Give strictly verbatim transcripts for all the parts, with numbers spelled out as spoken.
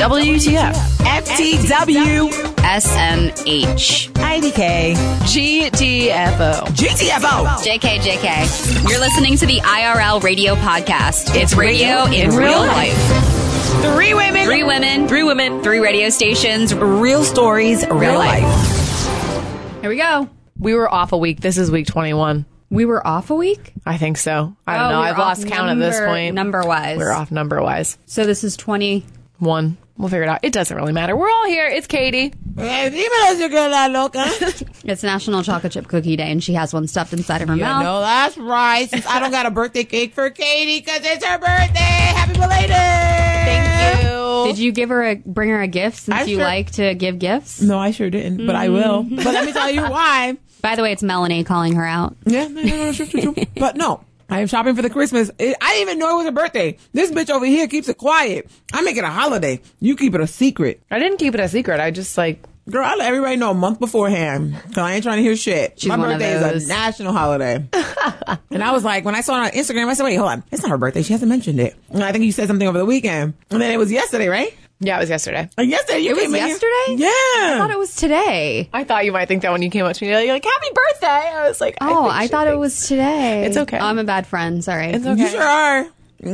W T F. F T W. S M H. I D K. G T F O. G T F O. J K J K. You're listening to the I R L Radio Podcast. It's radio in real life. Three women. Three women. Three women. Three radio stations. Real stories. Real, Real life. life. Here we go. We were off a week. This is week twenty-one. We were off a week? I think so. I don't Oh, know. we were I've lost off count at this number- point. number-wise. We're off number-wise. So this is twenty. One. We'll figure it out. It doesn't really matter. We're all here. It's Katie. It's National Chocolate Chip Cookie Day, and she has one stuffed inside of her Yeah, mouth. no, that's right. Since I don't got a birthday cake for Katie because it's her birthday. Happy belated. Thank you. Did you give her a bring her a gift since I you sure- like to give gifts? No, I sure didn't, but I will. But let me tell you why. By the way, it's Melanie calling her out. Yeah, no, no, no, true, true, true. But no, I am shopping for the Christmas. It, I didn't even know it was a birthday. This bitch over here keeps it quiet. I make it a holiday. You keep it a secret. I didn't keep it a secret. I just like... Girl, I let everybody know a month beforehand. So I ain't trying to hear shit. She's My one of birthday those. is a national holiday. And I was like, when I saw it on Instagram, I said, wait, hold on. It's not her birthday. She hasn't mentioned it. And I think you said something over the weekend. And then it was yesterday, right? Yeah, it was yesterday. And yesterday you It was came in here- yesterday? Yeah. I thought it was today. I thought you might think that when you came up to me. You're like, happy birthday. I was like, Oh, think I she thought it thinks- was today. It's okay. Oh, I'm a bad friend. Sorry. It's okay. You sure are.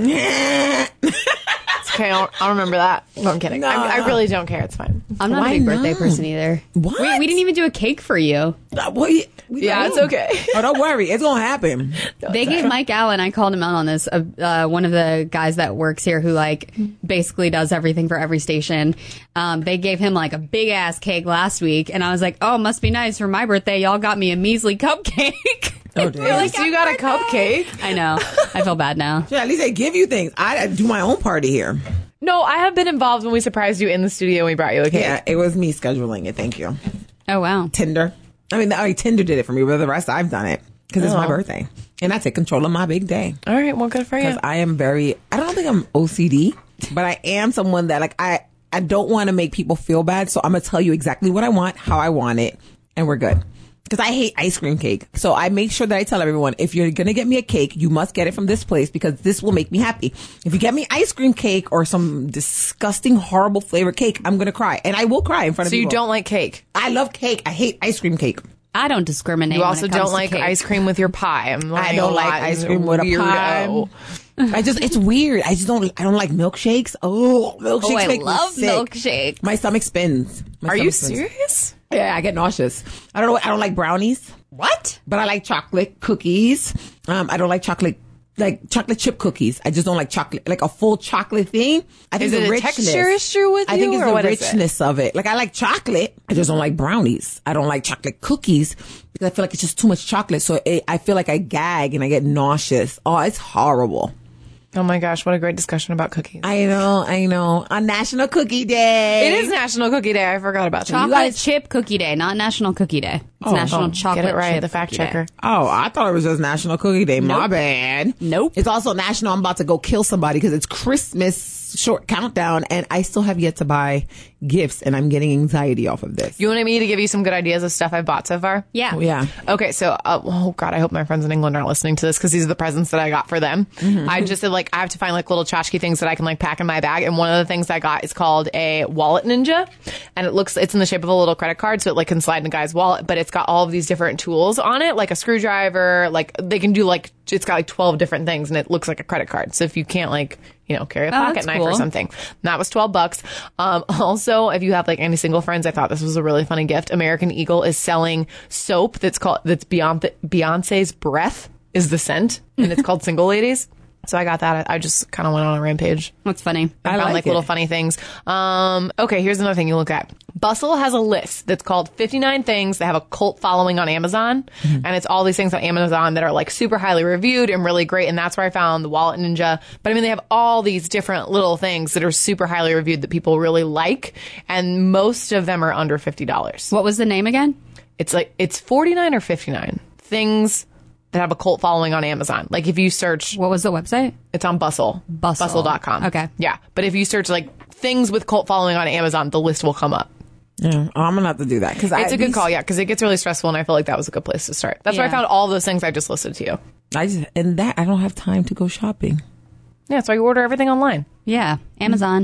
It's okay. I don't, I don't remember that. No, I'm kidding. No. I, I really don't care. It's fine. I'm not Why a big birthday not? person either. What? We, we didn't even do a cake for you. Uh, what you- we Yeah, don't. it's okay. Oh, don't worry. It's going to happen. They gave Mike Allen, I called him out on this, uh, uh, one of the guys that works here who like basically does everything for every station. Um, they gave him like a big ass cake last week, and I was like, oh, must be nice for my birthday. Y'all got me a measly cupcake. Oh, damn. Like, you got a cupcake? I know. I feel bad now. Yeah, at least they give you things. I, I do my own party here. No, I have been involved when we surprised you in the studio and we brought you a cake. Yeah, it was me scheduling it. Thank you. Oh, wow. Tinder. I mean, I mean, Tinder did it for me, but the rest I've done it because it's my Oh. birthday. And I take control of my big day. All right. Well, good for you. Because I am very, I don't think I'm O C D, but I am someone that like, I, I don't want to make people feel bad. So I'm going to tell you exactly what I want, how I want it, and we're good. Because I hate ice cream cake. So I make sure that I tell everyone, if you're going to get me a cake, you must get it from this place because this will make me happy. If you get me ice cream cake or some disgusting, horrible flavored cake, I'm going to cry. And I will cry in front of So you people. don't like cake? I love cake. I hate ice cream cake. I don't discriminate. You when also it comes don't to like cake. ice cream with your pie. I'm I don't like ice cream with a pie. I just, it's weird. I just don't, I don't like milkshakes. Oh, milkshakes Oh, I make me love sick. milkshake. My stomach spins. My Are you stomach spins. serious? Yeah, I get nauseous. I don't know. I don't like brownies. What? But I like chocolate cookies. Um, I don't like chocolate, like chocolate chip cookies. I just don't like chocolate, like a full chocolate thing. I think Is it the a richness, texture issue with I think you, it's or the what is it? richness of it. Like I like chocolate. I just don't like brownies. I don't like chocolate cookies because I feel like it's just too much chocolate. So it, I feel like I gag and I get nauseous. Oh, it's horrible. Oh my gosh, what a great discussion about cookies. I know, I know. On National Cookie Day. It is National Cookie Day. I forgot about that. Chocolate guys- chip cookie day, not National Cookie Day. It's Oh, National oh, Chocolate Get it right, Chip the fact Cookie Day. checker. Oh, I thought it was just National Cookie Day. My Nope. bad. Nope. It's also National I'm about to go kill somebody because it's Christmas short countdown and I still have yet to buy gifts and I'm getting anxiety off of this. You wanted me to give you some good ideas of stuff I've bought so far? Yeah. Oh, yeah. Okay, so uh, oh god, I hope my friends in England aren't listening to this because these are the presents that I got for them. I just said like I have to find like little tchotchke things that I can like pack in my bag, and one of the things I got is called a wallet ninja, and it looks it's in the shape of a little credit card, so it like can slide in a guy's wallet, but it's got all of these different tools on it, like a screwdriver, like they can do like it's got like twelve different things, and it looks like a credit card. So if you can't like you know carry a pocket that's knife or cool. something, and that was twelve bucks. Um, also, if you have like any single friends, I thought this was a really funny gift. American Eagle is selling soap that's called that's Beyonce, Beyonce's Breath is the scent, and it's called Single Ladies. So I got that. I just kind of went on a rampage. That's funny. I, I found like like it. little funny things. Um, okay, here's another thing you look at. Bustle has a list that's called fifty-nine things that have a cult following on Amazon. Mm-hmm. And it's all these things on Amazon that are like super highly reviewed and really great. And that's where I found the Wallet Ninja. But I mean, they have all these different little things that are super highly reviewed that people really like. And most of them are under fifty dollars. What was the name again? It's like, it's forty-nine or fifty-nine things that have a cult following on Amazon. Like if you search, What was the website? it's on Bustle. Bustle. Bustle dot com. Okay. Yeah. But if you search like things with cult following on Amazon, the list will come up. Yeah. Oh, I'm going to have to do that. Cause It's I, a good these- call, yeah, because it gets really stressful, and I feel like that was a good place to start. That's where I Yeah. found all those things I just listed to you. I just, and that I don't have time to go shopping. Yeah, so I order everything online. Yeah, Amazon.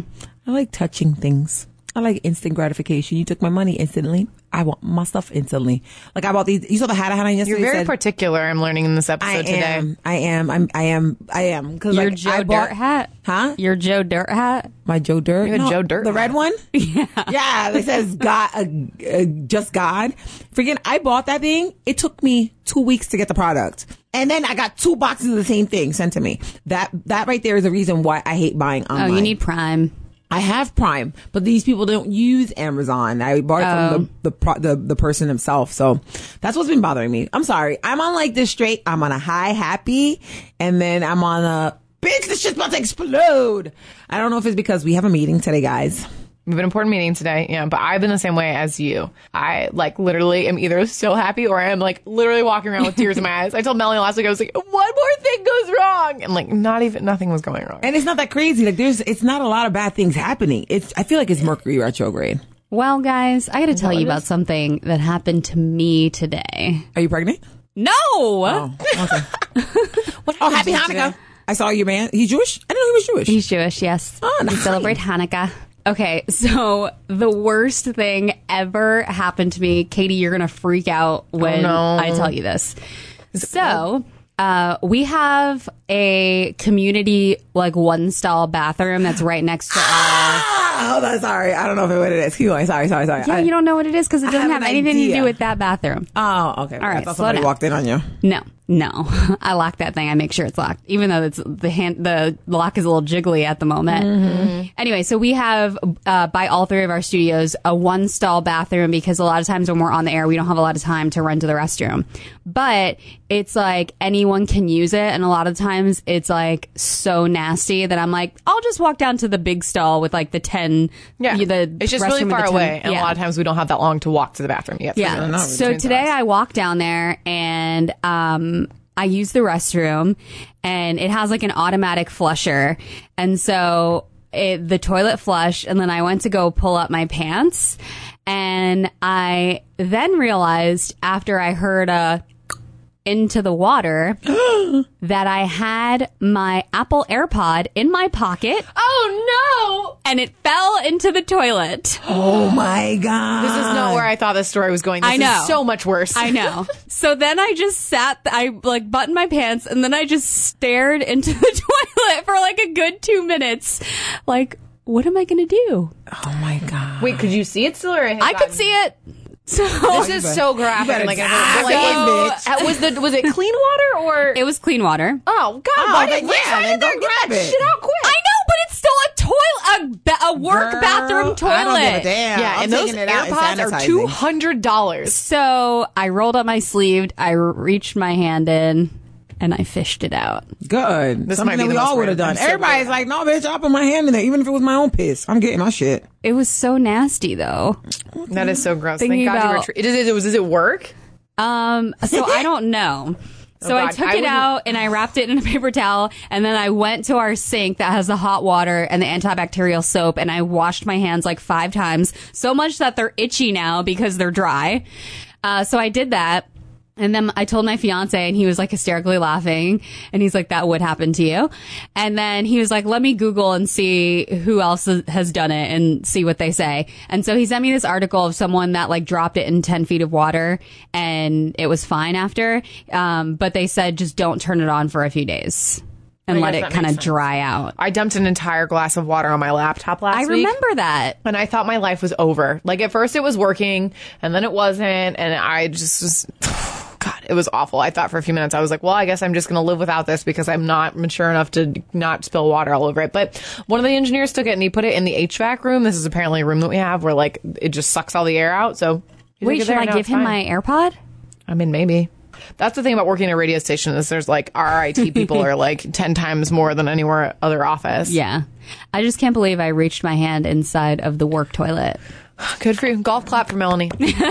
I like touching things. I like instant gratification. You took my money instantly. I want my stuff instantly. Like I bought these. You saw the hat I had on yesterday. You're very said, particular. I'm learning in this episode I today. am. I am. I'm. I am. I am. Because Your like, Joe I bought, Dirt hat? Huh? Your Joe Dirt hat? My Joe Dirt. You have a No, Joe Dirt The red hat. one. Yeah. Yeah. It says God. Uh, uh, just God. Freaking. I bought that thing. It took me two weeks to get the product, and then I got two boxes of the same thing sent to me. That that right there is the reason why I hate buying online. Oh, you need Prime. I have Prime, but these people don't use Amazon. I bought it Oh. from the the, pro, the the person himself, so that's what's been bothering me. I'm sorry. I'm on like this straight. I'm on a high, happy, and then I'm on a bitch. This shit's about to explode. I don't know if it's because we have a meeting today, guys. We have an important meeting today, yeah, but I've been the same way as you. I, like, literally am either so happy or I'm, like, literally walking around with tears in my eyes. I told Melanie last week, I was like, one more thing goes wrong. And, like, not even, nothing was going wrong. And it's not that crazy. Like there's, it's not a lot of bad things happening. It's, I feel like it's Mercury retrograde. Well, guys, I got to tell what you it about is? something that happened to me today. Are you pregnant? No! Oh, okay. Oh, happy Hanukkah. I saw your man. He's Jewish? I didn't know he was Jewish. He's Jewish, yes. Oh, We nice. celebrate Hanukkah. Okay, so the worst thing ever happened to me. Katie, you're going to freak out when no. I tell you this. So, uh, we have a community, like, one-stall bathroom that's right next to our... Ah, hold on. Sorry. I don't know if what it is. Keep going. Sorry, sorry, sorry. Yeah, I- you don't know what it is because it I doesn't have have an anything to idea. do with that bathroom. Oh, okay. All right, I thought slow somebody down. walked in on you. No, no. I lock that thing. I make sure it's locked, even though it's the hand, the lock is a little jiggly at the moment. Mm-hmm. Anyway, so we have, uh, by all three of our studios, a one stall bathroom because a lot of times when we're on the air, we don't have a lot of time to run to the restroom. But it's like anyone can use it. And a lot of times it's like so nasty that I'm like, I'll just walk down to the big stall with like the ten. Yeah. The It's just really restroom with far the ten away. And yeah. a lot of times we don't have that long to walk to the bathroom. You have to Yeah. really know So between today times. I walked down there and um I used the restroom and it has like an automatic flusher. And so it, the toilet flushed and then I went to go pull up my pants and I then realized after I heard a into the water that I had my Apple AirPod in my pocket Oh, no! and it fell into the toilet. Oh my God. This is not where I thought this story was going. This I know. is so much worse. I know. So then I just sat, I like buttoned my pants and then I just stared into the toilet for like a good two minutes. Like, what am I going to do? Oh my God. Wait, could you see it still? Or it had I could gotten- see it. So This is so graphic. better Like, dive like, in, was, uh, was the was it clean water or? it was clean water. Oh God! Oh, why then didn't yeah, then go get grab that it. shit out quick? I know, but it's still a toilet, a, ba- a work Girl, bathroom toilet. I don't give a damn. Yeah, I'm and those taking it out and AirPods are sanitizing. two hundred dollars. So I rolled up my sleeve, I reached my hand in, and I fished it out. Good. This Something might be that we the most all would have random. done. I'm so Everybody's glad. like, no, bitch, I'll put my hand in there, even if it was my own piss. I'm getting my shit. It was so nasty, though. That is so gross. Thinking Thank God you were. about- Tre- does it does it work? Um, so I don't know. So Oh, I God. took I it wouldn't- out and I wrapped it in a paper towel and then I went to our sink that has the hot water and the antibacterial soap and I washed my hands like five times, so much that they're itchy now because they're dry. Uh, so I did that. And then I told my fiance and he was like hysterically laughing and he's like, that would happen to you. And then he was like, let me Google and see who else has done it and see what they say. And so he sent me this article of someone that like dropped it in ten feet of water and it was fine after. Um, but they said just don't turn it on for a few days and I let guess it that kind of makes sense. dry out. I dumped an entire glass of water on my laptop last I week. remember that. And I thought my life was over. Like at first it was working and then it wasn't. And I just was, God, it was awful. I thought for a few minutes, I was like, well, I guess I'm just going to live without this because I'm not mature enough to not spill water all over it. But one of the engineers took it and he put it in the H V A C room. This is apparently a room that we have where like it just sucks all the air out. So he Wait, took it should there, I now give it's him fine. my AirPod? I mean, maybe. That's the thing about working at a radio station is there's like our I T people are like ten times more than anywhere other office. Yeah. I just can't believe I reached my hand inside of the work toilet. Good for you. Golf clap for Melanie.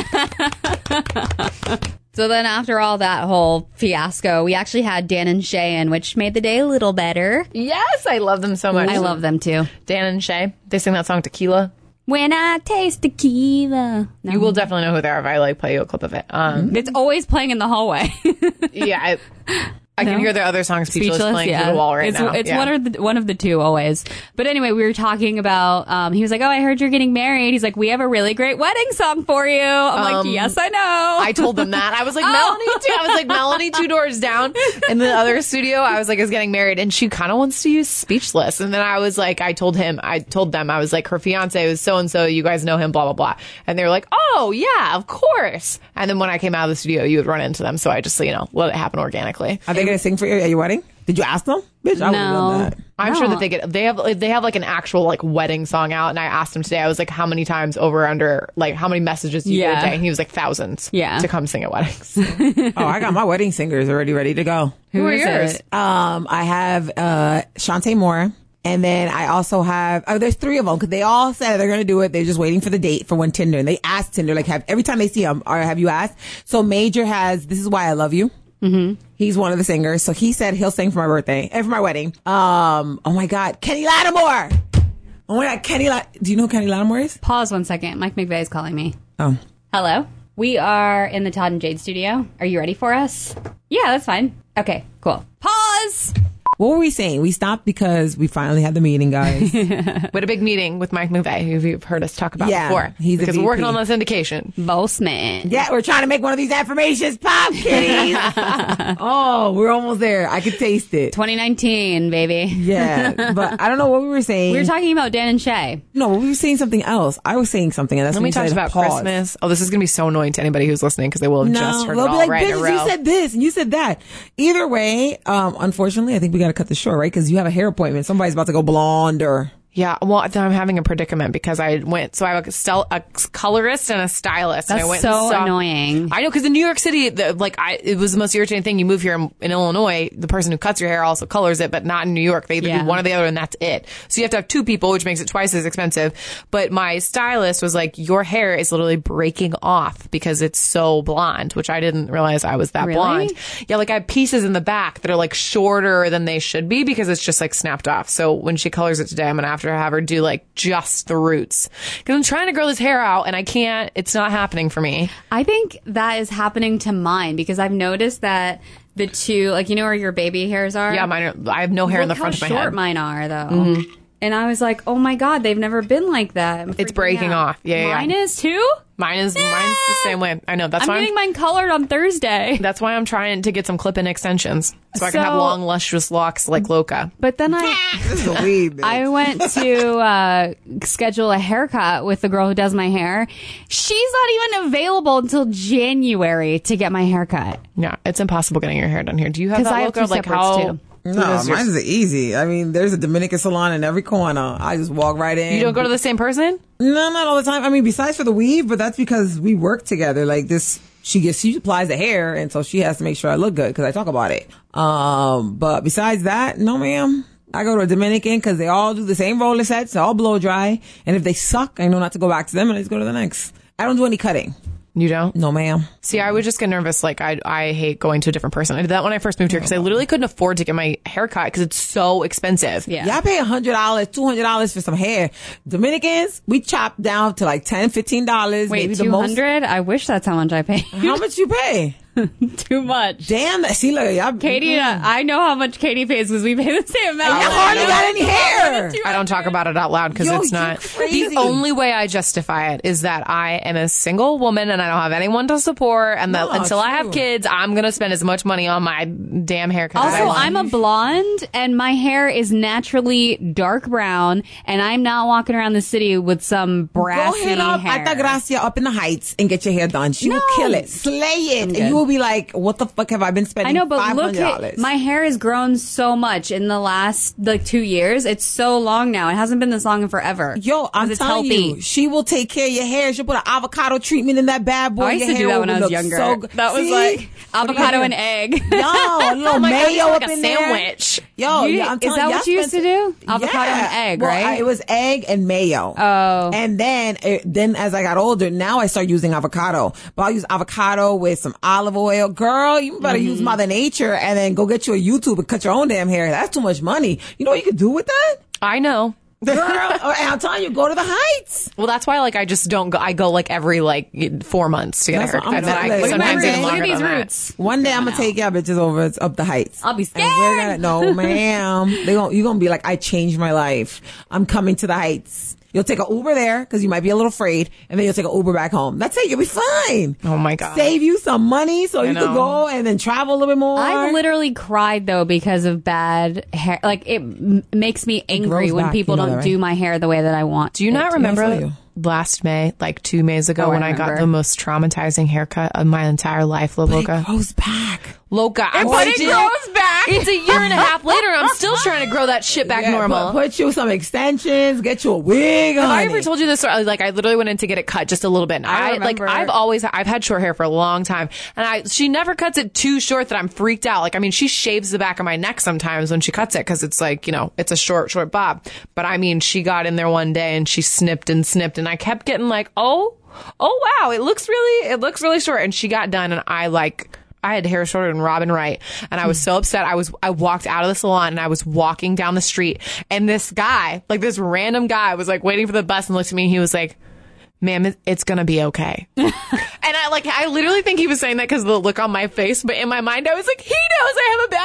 So then after all that whole fiasco, we actually had Dan and Shay in, which made the day a little better. Yes, I love them so much. I love them too. Dan and Shay. They sing that song Tequila. When I taste tequila. No. You will definitely know who they are if I like play you a clip of it. Um, It's always playing in the hallway. yeah, I, I can No? hear the other song Speechless, playing through the wall right it's, now. It's yeah. one of the one of the two always. But anyway, we were talking about. Um, he was like, "Oh, I heard you're getting married." He's like, "We have a really great wedding song for you." I'm Um, like, "Yes, I know." I told them that. I was like, Oh. Melanie, too. I was like, Melanie, two doors down. In the other studio, I was like, is getting married, and she kind of wants to use Speechless. And then I was like, I told him, I told them, I was like, her fiance was so and so. You guys know him, blah blah blah. And they were like, oh yeah, of course. And then when I came out of the studio, you would run into them. So I just, you know, let it happen organically. Are they going to sing for you at your wedding? Did you ask them? Bitch, I would have No. done that. I'm No. sure that they get they have they have like an actual like wedding song out, and I asked him today. I was like, how many times over under like how many messages do you Yeah. get a day? And he was like thousands. Yeah. to come sing at weddings. Oh, I got my wedding singers already ready to go. Who are is yours? it? Um, I have uh Shantae Moore, and then I also have oh, there's three of them because they all said they're gonna do it. They're just waiting for the date for when Tinder, and they asked Tinder like have every time they see him or have you asked? So Major has This Is Why I Love You. Mm-hmm. He's one of the singers, so he said he'll sing for my birthday and for my wedding. Um, oh my God, Kenny Lattimore. Oh my God, Kenny. La- do you know who Kenny Lattimore is? Pause one second. Mike McVeigh is calling me. Oh. Hello. We are in the Todd and Jade studio. Are you ready for us? Yeah, that's fine. Okay, cool. Pause. What were we saying? We stopped because we finally had the meeting, guys. We had a big meeting with Mike McVeigh, who you've heard us talk about Yeah, before. he's a because we're V P. working on the syndication. Boss man. Yeah, we're trying to make one of these affirmations pop, kitties. Oh, we're almost there. I could taste it. twenty nineteen, baby. Yeah, but I don't know what we were saying. We were talking about Dan and Shay. no, we were saying something else. I was saying something, and that's Then when we you talked said about pause. Christmas. Oh, this is going to be so annoying to anybody who's listening because they will have No, just heard it they'll all be like, right in a bitches, row. you said this and you said that. Either way, um, unfortunately, I think we got to cut this short, right? Because you have a hair appointment. Somebody's about to go blonde or... Yeah, well, then I'm having a predicament because I went, so I have a, stel- a colorist and a stylist. and That's I went so and saw, annoying. I know, because in New York City, the, like, I, it was the most irritating thing. You move here in, in Illinois, the person who cuts your hair also colors it, but not in New York. They either Yeah. do one or the other, and that's it. So you have to have two people, which makes it twice as expensive. But my stylist was like, your hair is literally breaking off because it's so blonde, which I didn't realize I was that Really? blonde. Yeah, like I have pieces in the back that are like shorter than they should be because it's just like snapped off. So when she colors it today, I'm gonna have to have her do like just the roots because I'm trying to grow this hair out and I can't. It's not happening for me. I think that is happening to mine because I've noticed that the two, like, you know where your baby hairs are? Yeah, mine. Are, I have no hair in the Look front how of my short head. mine are, though. And I was like, oh my God, they've never been like that. I'm It's freaking breaking out. off. Yeah, yeah, yeah. Mine is too? Mine is mine's the same way. I know. That's I'm why getting I'm, mine colored on Thursday. that's why I'm trying to get some clip-in extensions so I can have So- long, luscious locks like Loca. But then I This is a weed, bitch. I went to uh, schedule a haircut with the girl who does my hair. She's not even available until January to get my haircut. Yeah, it's impossible getting your hair done here. Do you have 'Cause that I have Loca? two Like separates, how? too. who No, does yours? mine's easy. I mean, there's a Dominican salon in every corner. I just walk right in. You don't go to the same person? No, not all the time. I mean, besides for the weave, but that's because we work together. Like this, she gets, she applies the hair, and so she has to make sure I look good because I talk about it. Um, but besides that, no, ma'am. I go to a Dominican because they all do the same roller sets, they all blow dry, and if they suck, I know not to go back to them, and I just go to the next. I don't do any cutting. You don't? No, ma'am. See, I would just get nervous. Like, I I hate going to a different person. I did that when I first moved here because I literally couldn't afford to get my hair cut because it's so expensive. Yeah. Y'all pay one hundred dollars, two hundred dollars for some hair. Dominicans, we chop down to like ten dollars, fifteen dollars. Wait, maybe the two most. hundred? I wish that's how much I pay. How much you pay? Too much. Damn, that- see, look, y'all. Katie, uh, I know how much Katie pays because we pay the same amount. Y'all hardly got any hair. I don't talk about it out loud because Yo, it's you not. crazy. The only way I justify it is that I am a single woman and I don't have anyone to support. And that No, until I have true. kids, I'm going to spend as much money on my damn haircut. as I Also, want. I'm a blonde and my hair is naturally dark brown, and I'm not walking around the city with some brassy Go hit up hair. Altagracia up in the Heights and get your hair done. She will No. kill it, slay it, and good. you will be like, "What the fuck have I been spending?" I know, but five look hundred dollars. at my hair has grown so much in the last like two years. It's so long now. It hasn't been this long in forever. Yo, I'm 'Cause it's telling healthy. you, she will take care of your hair. She'll put an avocado treatment in that bad boy. Oh, I used Your to do hair that when will I was look younger. So good. That was See? like What do you avocado do? and egg. Yo, a little Oh my God, mayo you're like up a in there. sandwich. Yo, You- yeah, I'm is telling that you, what you used to do? Avocado Yeah. and egg, Well, right? I- it was egg and mayo. Oh. And then, it, then as I got older, now I start using avocado. But I'll use avocado with some olive oil. Girl, you better Mm-hmm. use Mother Nature and then go get you a YouTube and cut your own damn hair. That's too much money. You know what you could do with that? I know. Girl, I'm telling you, go to the Heights. Well, that's why, like, I just don't go. I go, like, every, like, four months to get That's a what I'm haircut. And then I, saying. sometimes Look even at longer these than that. roots. One day I'm gonna now. take y'all bitches over up the Heights. I'll be scared. And we're gonna, no, ma'am. They gon' you gonna be like, I changed my life. I'm coming to the Heights. You'll take an Uber there because you might be a little afraid, and then you'll take an Uber back home. That's it. You'll be fine. Oh, my God. Save you some money so I you know. can go and then travel a little bit more. I've literally cried though because of bad hair. Like it m- makes me angry grows when back, people you know don't that, right? do my hair the way that I want. Do you not I remember feel you. last May, like two Mays ago, Oh, I when I, got remember. the most traumatizing haircut of my entire life, La It Loca? grows back. Loca. I But it did- grows back. It's a year and a half later, and I'm still trying to grow that shit back Yeah, normal. Put, put you some extensions. Get you a wig. Have I honey. ever told you this story? Like, I literally went in to get it cut just a little bit. And I I, like, remember. I've always, I've had short hair for a long time, and I, she never cuts it too short that I'm freaked out. Like, I mean, she shaves the back of my neck sometimes when she cuts it because it's like, you know, it's a short, short bob. But I mean, she got in there one day and she snipped and snipped, and I kept getting like, oh, oh wow, it looks really, it looks really short. And she got done, and I like. I had hair shorter than Robin Wright, and I was so upset. I was I walked out of the salon, and I was walking down the street, and this guy, like this random guy, was like waiting for the bus and looked at me, and he was like, "Ma'am, it- it's gonna be okay." And I like I literally think he was saying that because of the look on my face, but in my mind, I was like, he knows I have a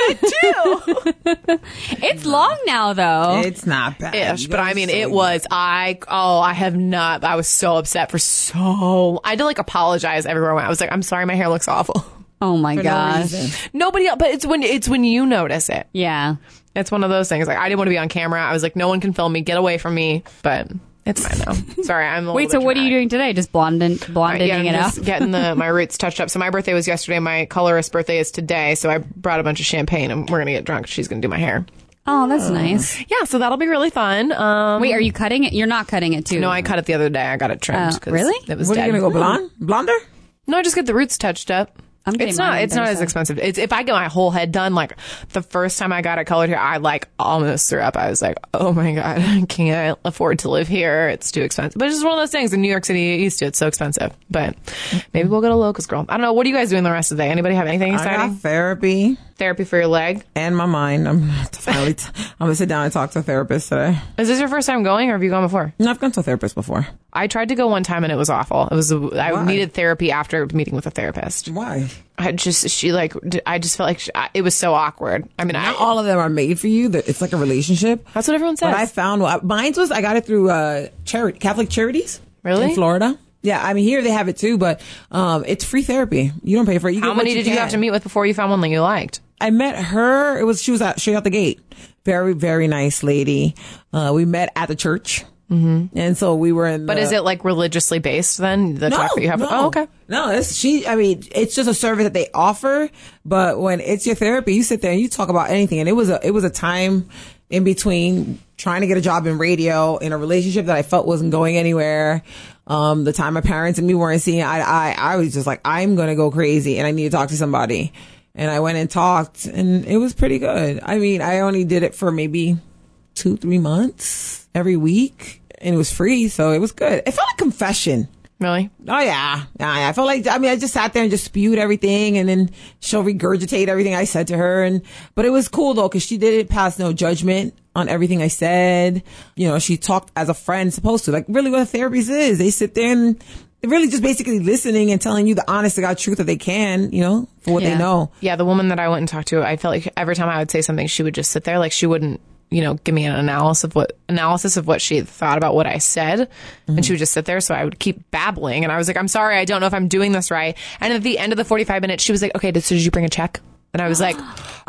bad haircut too. It's long now though. It's not bad. Ish, but I mean, So it was I. Oh, I have not. I was so upset for so. I had to like apologize everywhere I went. I was like, I'm sorry, my hair looks awful. Oh my for no gosh. reason. Nobody else, but it's when it's when you notice it. Yeah. It's one of those things. Like, I didn't want to be on camera. I was like, no one can film me. Get away from me. But it's fine now. Sorry, I'm a Wait, so little bit what are you dramatic. doing today? Just blonding, blonding Yeah, I'm it up? just getting the my roots touched up. So my birthday was yesterday. My colorist birthday is today. So I brought a bunch of champagne, and we're gonna get drunk. She's gonna do my hair. Oh, that's nice. Yeah, so that'll be really fun. Um, Wait, are you cutting it? You're not cutting it too. no, I cut it the other day. I got it trimmed. Oh, 'cause really? It was What are dead. you gonna go blonde? Blonder? No, I just get the roots touched up. I'm getting it's not. mine It's not as Thursday. expensive. It's if I get my whole head done. Like the first time I got it colored here, I like almost threw up. I was like, "Oh my god, I can't afford to live here. It's too expensive." But it's just one of those things. In New York City, used to it's so expensive. But maybe we'll go to Locust Girl. I don't know. What are you guys doing the rest of the day? Anybody have anything I exciting? got therapy Therapy for your leg. and my mind. I'm gonna have to finally. T- I'm gonna sit down and talk to a therapist today. Is this your first time going, or have you gone before? No, I've gone to a therapist before. I tried to go one time and it was awful. It was. I Why? needed therapy after meeting with a therapist. Why? I just she like d- I just felt like she, I, it was so awkward. I mean, I, Not all of them are made for you. That It's like a relationship. that's what everyone says. But I found well, mine was I got it through uh, charity Catholic Charities. Really? In Florida. Yeah, I mean here they have it too, but um, it's free therapy. You don't pay for it. You How get what many did you can. have to meet with before you found one that you liked? I met her. It was she was out, straight out the gate. Very very nice lady. Uh, we met at the church, mm-hmm. and so we were in. But the, is it like religiously based then? The no, talk that you have? no. Oh, okay. No, it's she. I mean, it's just a service that they offer. But when it's your therapy, you sit there and you talk about anything. And it was a it was a time in between trying to get a job in radio in a relationship that I felt wasn't going anywhere. Um, the time my parents and me weren't seeing eye to eye, I was just like, I'm gonna go crazy and I need to talk to somebody. And I went and talked, and it was pretty good. I mean, I only did it for maybe two, three months every week, and it was free, so it was good. It felt like confession. Really? Oh yeah. yeah, yeah. I felt like I mean I just sat there and just spewed everything, and then she'll regurgitate everything I said to her, and but it was cool though because she didn't pass no judgment on everything I said. You know, she talked as a friend supposed to, like really what a therapist is. They sit there and they're really just basically listening and telling you the honest to God truth that they can, you know, for what Yeah. they know. Yeah, the woman that I went and talked to, I felt like every time I would say something, she would just sit there, like she wouldn't, you know, give me an analysis of what analysis of what she thought about what I said, Mm-hmm. and she would just sit there. So I would keep babbling, and I was like, "I'm sorry, I don't know if I'm doing this right." And at the end of the forty-five minutes, she was like, "Okay, did, so did you bring a check?" And I was like,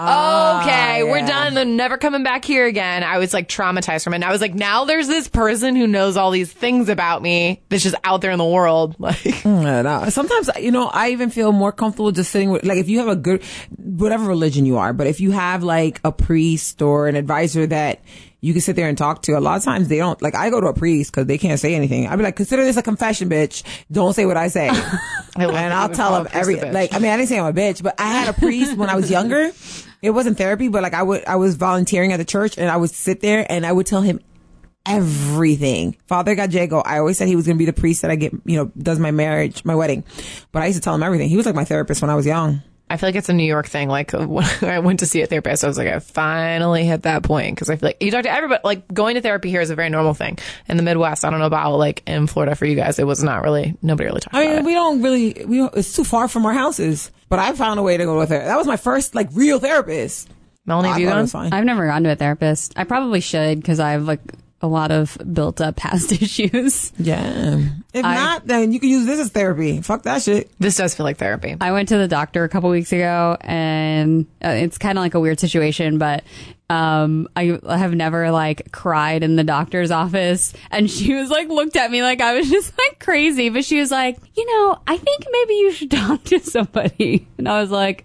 okay, we're yeah. done. They're never coming back here again. I was like traumatized from it. And I was like, now there's this person who knows all these things about me that's just out there in the world. Like, Yeah, no. Sometimes, you know, I even feel more comfortable just sitting with, like, if you have a good, whatever religion you are, but if you have like a priest or an advisor that you can sit there and talk to, a lot of times they don't, like, I go to a priest because they can't say anything. I'd be like, consider this a confession, bitch. Don't say what I say. I love and that I'll you tell call them a priest every, a bitch. like, I mean, I didn't say I'm a bitch, but I had a priest when I was younger. It wasn't therapy, but like I would, I was volunteering at the church and I would sit there and I would tell him everything. Father Gallego, I always said he was going to be the priest that I get, you know, does my marriage, my wedding. But I used to tell him everything. He was like my therapist when I was young. I feel like it's a New York thing. Like when I went to see a therapist, I was like, I finally hit that point because I feel like you talk to everybody. Like going to therapy here is a very normal thing. In the Midwest, I don't know about like in Florida for you guys, it was not really. Nobody really talked I about mean, it. we don't really. We don't, it's too far from our houses. But I found a way to go with her. That was my first like real therapist. Melanie, have I you thought it gone? was fine. I've never gone to a therapist. I probably should because I have like a lot of built up past issues. Yeah. If I- not, then you can use this as therapy. Fuck that shit. This does feel like therapy. I went to the doctor a couple weeks ago, and uh, it's kind of like a weird situation, but um, I have never like cried in the doctor's office. And she was like, looked at me like I was just like crazy, but she was like, you know, I think maybe you should talk to somebody. And I was like,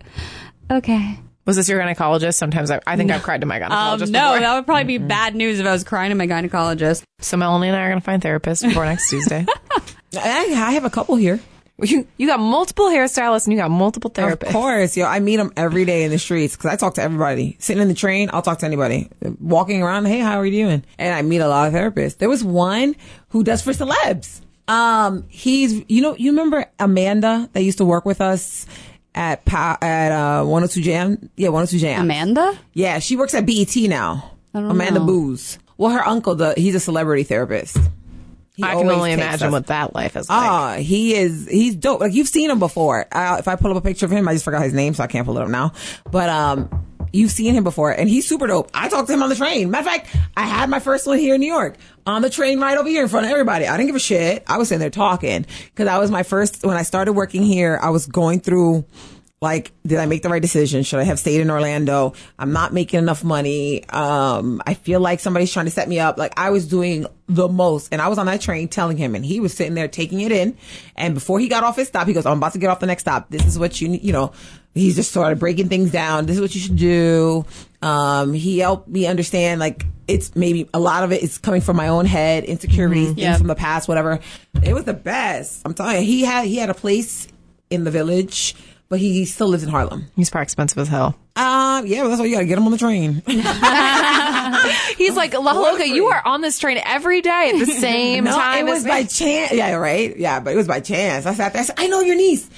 okay. Was this your gynecologist? Sometimes I, I think I've cried to my gynecologist Um, no, before. that would probably be bad news if I was crying to my gynecologist. So Melanie and I are going to find therapists before next Tuesday. I, I have a couple here. You, you got multiple hairstylists and you got multiple therapists. Of course, yo. I meet them every day in the streets because I talk to everybody. Sitting in the train, I'll talk to anybody. Walking around, hey, how are you doing? And I meet a lot of therapists. There was one who does for celebs. Um, he's, you know, you remember Amanda that used to work with us at pa- at uh, one oh two Jam? Yeah, one oh two Jam. Amanda? Yeah, she works at B E T now. I don't Amanda know. Booz. Well, her uncle, the, he's a celebrity therapist. He I can always only takes imagine us- what that life is like. Ah, he is, he's dope. Like, you've seen him before. Uh, if I pull up a picture of him, I just forgot his name, so I can't pull it up now. But, um, you've seen him before, and he's super dope. I talked to him on the train. Matter of fact, I had my first one here in New York on the train right over here in front of everybody. I didn't give a shit. I was sitting there talking because I was my first, when I started working here, I was going through, like, did I make the right decision? Should I have stayed in Orlando? I'm not making enough money. Um, I feel like somebody's trying to set me up. Like, I was doing the most. And I was on that train telling him, and he was sitting there taking it in. And before he got off his stop, he goes, I'm about to get off the next stop. This is what you need, you know, he's just sort of breaking things down. This is what you should do. Um, he helped me understand, like, it's maybe a lot of it is coming from my own head, insecurities, things Yep. from the past, whatever. It was the best. I'm telling you, he had, he had a place in the Village, but he still lives in Harlem. He's probably expensive as hell. Um, yeah, well, that's why you gotta get him on the train. He's like, La Loca, you are on this train every day at the same No, time. it was as me." by chance. Yeah, right. Yeah, but it was by chance. I sat there. I said, I know your niece.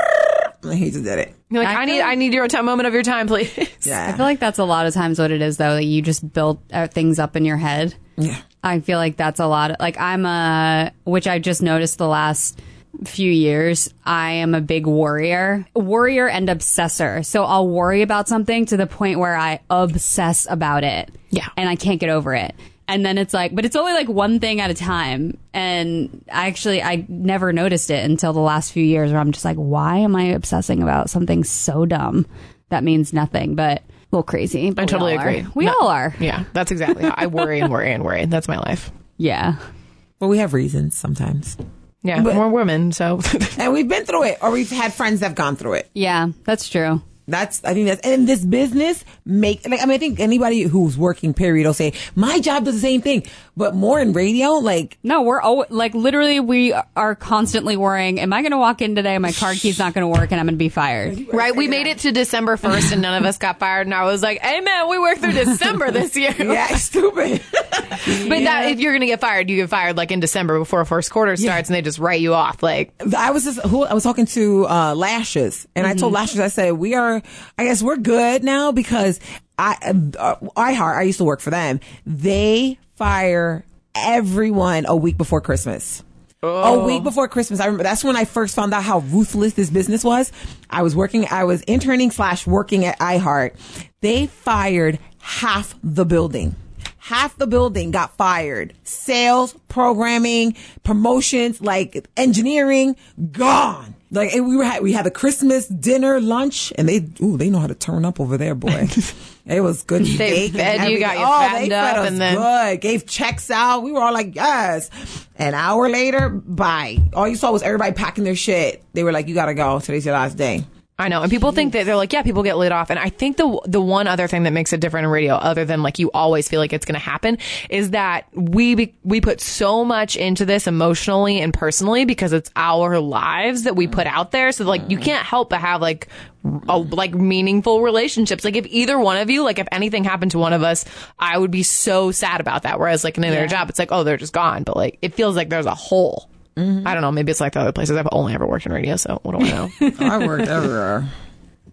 And he just did it. You're like, I I need, feel- I need your time, moment of your time, please. Yeah. I feel like that's a lot of times what it is, though, that you just build uh, things up in your head. Yeah. I feel like that's a lot. Of, like I'm a, which I just noticed the last few years, I am a big worrier, worrier and obsessor. So I'll worry about something to the point where I obsess about it. Yeah. And I can't get over it. And then it's like, but it's only like one thing at a time. And I actually, I never noticed it until the last few years where I'm just like, why am I obsessing about something so dumb that means nothing, but a little crazy. But I we totally all are. agree. We No- all are. Yeah, that's exactly how I worry and worry and worry. That's my life. Yeah. But we have reasons sometimes. Yeah, But- more women, so. And we've been through it, or we've had friends that have gone through it. Yeah, that's true. That's, I think that's, and in this business, make, like, I mean, I think anybody who's working, period, will say, my job does the same thing. But more in radio, like, No, we're always, like literally we are constantly worrying, am I going to walk in today and my car key's not going to work and I'm going to be fired? Right, we made it to December first and none of us got fired. And I was like, hey, man, we worked through December this year. yeah, stupid. But that, if you're going to get fired, you get fired like in December before first quarter starts and they just write you off. Like, I was just, who, I was talking to, uh, Lashes, and I told Lashes, I said, we are, I guess we're good now because I, uh, iHeart, I used to work for them. They fire everyone a week before Christmas. A week before Christmas. I remember that's when I first found out how ruthless this business was. I was working, I was interning slash working at iHeart. They fired half the building. Half the building got fired. Sales, programming, promotions, like engineering, gone. Like and we were, we had a Christmas dinner, lunch, and they, ooh, they know how to turn up over there, boy. It was good. They steak and fed you, got everything. you Oh, fattened they fed up, us and then- good. Gave checks out. We were all like, yes. An hour later, bye. All you saw was everybody packing their shit. They were like, you gotta go. Today's your last day. I know. And people think that they're like, yeah, people get laid off. And I think the the one other thing that makes it different in radio, other than like you always feel like it's going to happen, is that we be, we put so much into this emotionally and personally because it's our lives that we put out there. So like you can't help but have like a, like meaningful relationships. Like if either one of you, like if anything happened to one of us, I would be so sad about that. Whereas like in another job, it's like, oh, they're just gone. But like it feels like there's a hole. I don't know. Maybe it's like the other places. I've only ever worked in radio, so what do I know? I worked everywhere.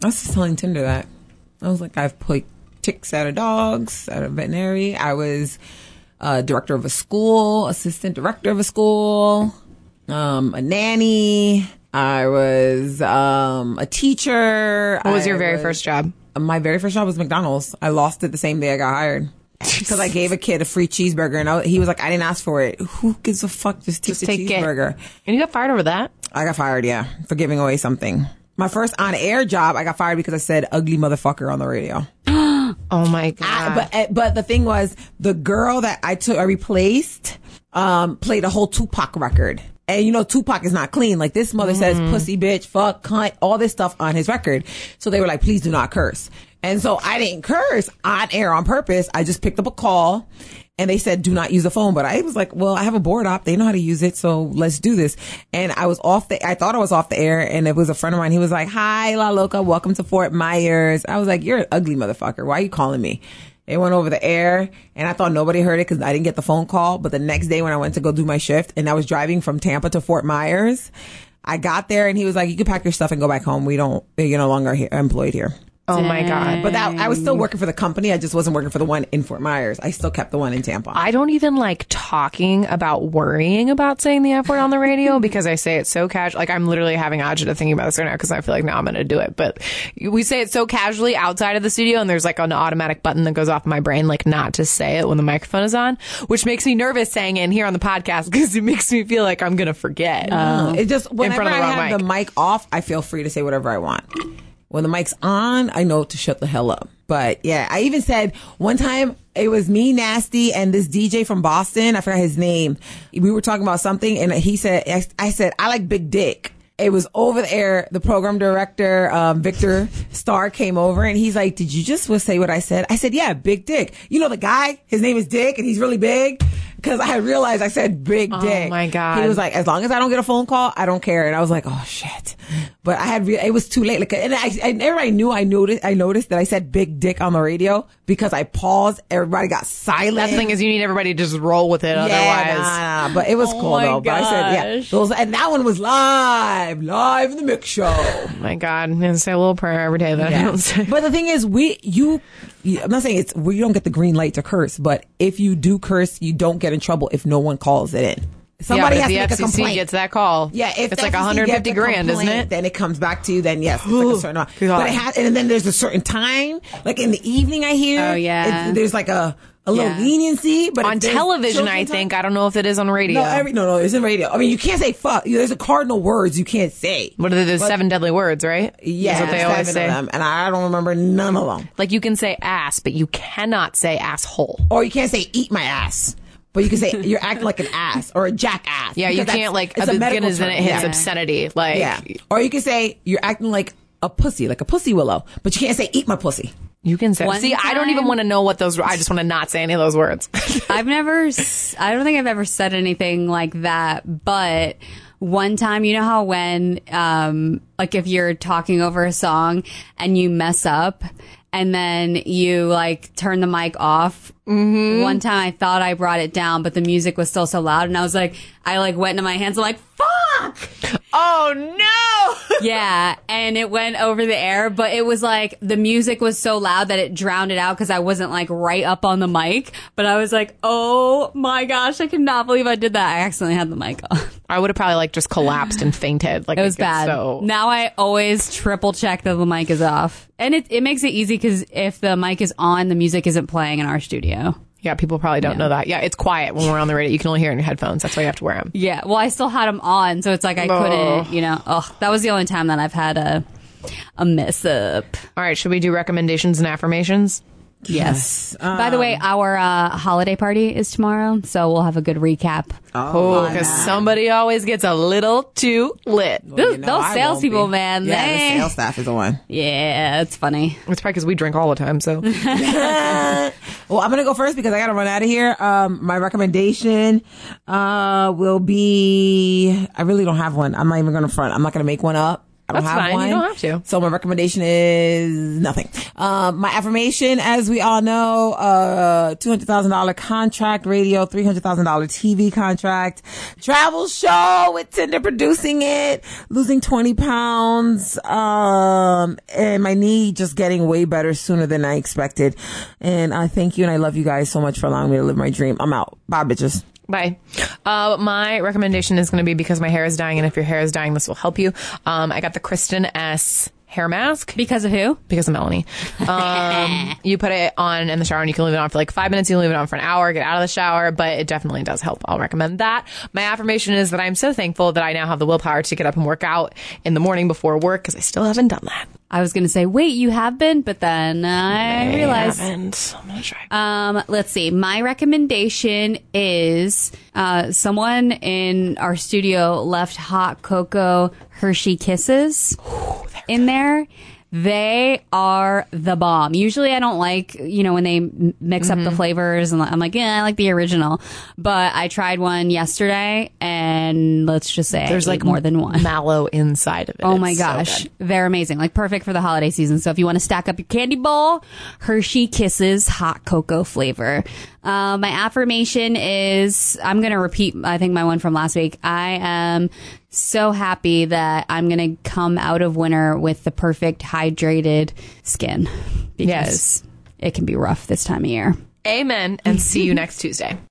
I was just telling Tinder that. I was like, I've put ticks out of dogs, out of veterinary. I was uh, director of a school, assistant director of a school, um, a nanny. I was um, a teacher. What was your I very was, first job? My very first job was McDonald's. I lost it the same day I got hired. Because I gave a kid a free cheeseburger, and I, he was like, I didn't ask for it. Who gives a fuck? Just take Just the take cheeseburger. it. And you got fired over that? I got fired, yeah, for giving away something. My first on-air job, I got fired because I said ugly motherfucker on the radio. Oh, my God. I, but but the thing was, the girl that I took, I replaced, um, played a whole Tupac record. And you know, Tupac is not clean. Like, this mother mm. says pussy, bitch, fuck, cunt, all this stuff on his record. So they were like, please do not curse. And so I didn't curse on air on purpose. I just picked up a call and they said, do not use the phone. But I was like, well, I have a board op. They know how to use it. So let's do this. And I was off the, I thought I was off the air, and it was a friend of mine. He was like, hi, La Loca. Welcome to Fort Myers. I was like, you're an ugly motherfucker. Why are you calling me? It went over the air, and I thought nobody heard it because I didn't get the phone call. But the next day when I went to go do my shift, and I was driving from Tampa to Fort Myers, I got there and he was like, you can pack your stuff and go back home. We don't, you're no longer here, employed here. Oh, my God. But that I was still working for the company. I just wasn't working for the one in Fort Myers. I still kept the one in Tampa. I don't even like talking about worrying about saying the F word on the radio because I say it so casual. Like, I'm literally having agita thinking about this right now because I feel like now I'm going to do it. But we say it so casually outside of the studio, and there's like an automatic button that goes off in my brain, like not to say it when the microphone is on, which makes me nervous saying it here on the podcast because it makes me feel like I'm going to forget. Um, it just, whenever in front of the I wrong have mic. the mic off, I feel free to say whatever I want. When the mic's on, I know to shut the hell up. But yeah, I even said one time it was me, Nasty, and this D J from Boston. I forgot his name. We were talking about something, and he said, I said, I like big dick. It was over the air. The program director, um, Victor Starr, came over, and he's like, did you just say what I said? I said, yeah, big dick. You know the guy? His name is Dick, and he's really big. Because I had realized I said big dick. Oh, my God. He was like, as long as I don't get a phone call, I don't care. And I was like, oh, shit. But I had, re- it was too late. Like, and I, and everybody knew I noticed, I noticed that I said big dick on the radio because I paused. Everybody got silent. That's the thing is you need everybody to just roll with it. Yeah, Otherwise. nah, nah, but it was Oh cool my though. But I said, yeah. gosh. Those, and that one was live, live in the mix show. Oh, my God. I'm going to say a little prayer every day that I Yeah. don't say. But the thing is, we, you, I'm not saying it's, we don't get the green light to curse, but if you do curse, you don't get in trouble if no one calls it in. Somebody yeah, has but to if make the a F C C complaint. gets that call. Yeah, if it's the like F C C one hundred fifty gets a grand, isn't complaint, it? Then it comes back to you. Then yes, it's like a certain amount. God. But it has, and then there's a certain time, like in the evening. I hear. Oh, yeah. it's, there's like a a little Yeah. leniency, but On if there's television, I children's think. on- I don't know if it is on radio. No, every, no, no, it's in radio. I mean, you can't say fuck. There's a cardinal words you can't say. What are the, the But- seven deadly words, right? Yeah, That's what they always seven say. of them, and I don't remember none of them. Like, you can say ass, but you cannot say asshole. Or you can't say eat my ass. But you can say you're acting like an ass or a jackass. Yeah, you because can't, that's- like, it's a a medical beginner's in term. it hits Yeah. obscenity. Like, Yeah. Or you can say you're acting like a pussy, like a pussy willow. But you can't say eat my pussy. you can say. One See, I don't even time- want to know what those. I just want to not say any of those words. I've never, s- I don't think I've ever said anything like that, but one time, you know how when, um, like if you're talking over a song and you mess up and then you like turn the mic off. Mm-hmm. One time I thought I brought it down, but the music was still so loud and I was like, I like went into my hands and like, fuck! Oh no! Yeah, and it went over the air, but it was like the music was so loud that it drowned it out because I wasn't like right up on the mic. But I was like, oh my gosh, I cannot believe I did that. I accidentally had the mic on. I would have probably like just collapsed and fainted. Like It was gets bad. So Now I always triple check that the mic is off. And it, it makes it easy because if the mic is on, the music isn't playing in our studio. yeah, people probably don't Yeah. know that. Yeah, it's quiet when we're on the radio. You can only hear it in your headphones. That's why you have to wear them. Yeah, well, I still had them on, so it's like I Oh. couldn't, you know. Oh, that was the only time that I've had a a mess up. All right, should we do recommendations and affirmations? Yes. By the way, our uh, holiday party is tomorrow, so we'll have a good recap. Oh, because somebody always gets a little too lit. Those, You know, those I salespeople, won't be. man. Yeah, they, the sales staff is the one. yeah, it's funny. It's probably because we drink all the time. So Well, I'm gonna go first because I gotta run out of here. Um, my recommendation uh will be. I really don't have one. I'm not even gonna front. I'm not gonna make one up. I don't That's have fine. one. You don't have to. So my recommendation is nothing. Um, my affirmation, as we all know, uh, two hundred thousand dollars contract, radio, three hundred thousand dollars T V contract, travel show with Tinder producing it, losing twenty pounds, um, and my knee just getting way better sooner than I expected. And I thank you and I love you guys so much for allowing me to live my dream. I'm out. Bye, bitches. Bye. Uh, my recommendation is going to be because my hair is dying, and if your hair is dying, this will help you. Um, I got the Kristen S hair mask. Because of who? Because of Melanie. Um, you put it on in the shower and you can leave it on for like five minutes. You can leave it on for an hour, get out of the shower, but it definitely does help. I'll recommend that. My affirmation is that I'm so thankful that I now have the willpower to get up and work out in the morning before work because I still haven't done that. I was going to say, wait, you have been, but then I, I realized. haven't. I'm going to try. Um, let's see. My recommendation is uh, someone in our studio left hot cocoa Hershey Kisses Ooh, in there. They are the bomb. Usually I don't like, you know, when they m- mix Mm-hmm. up the flavors and I'm like, yeah, I like the original. But I tried one yesterday and let's just say There's I like ate more than one. mallow inside of it. Oh my It's so gosh. good. They're amazing. Like perfect for the holiday season. So if you want to stack up your candy bowl, Hershey Kisses hot cocoa flavor. Uh, my affirmation is, I'm going to repeat, I think my one from last week. I am so happy that I'm going to come out of winter with the perfect hydrated skin because Yes. it can be rough this time of year. Amen. And see you next Tuesday.